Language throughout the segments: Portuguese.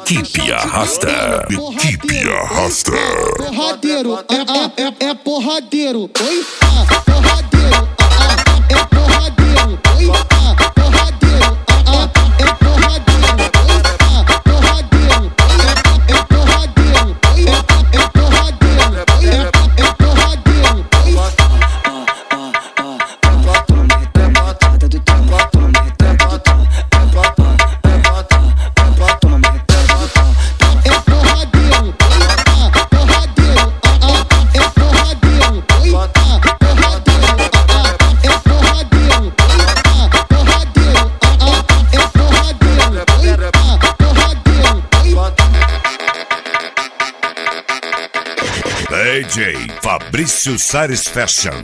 Equipe Arrasta. Equipe Arrasta. Porradeiro, é porradeiro. Oi, porradeiro, é porradeiro. Oi, porradeiro, é porradeiro. Oi, porradeiro, é porradeiro. Oi, é porradeiro. Oi, é porradeiro. DJ Fabrício Sares Fashion.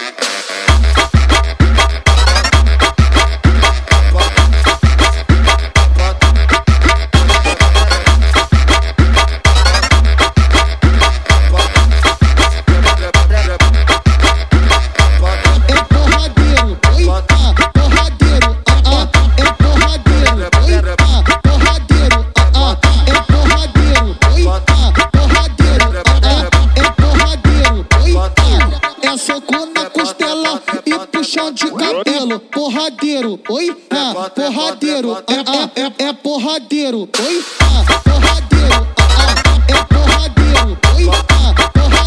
Soco na costela e puxão de cabelo. Porradeiro, oi, porradeiro, é porradeiro, oi, porradeiro, é porradeiro, oi, porradeiro.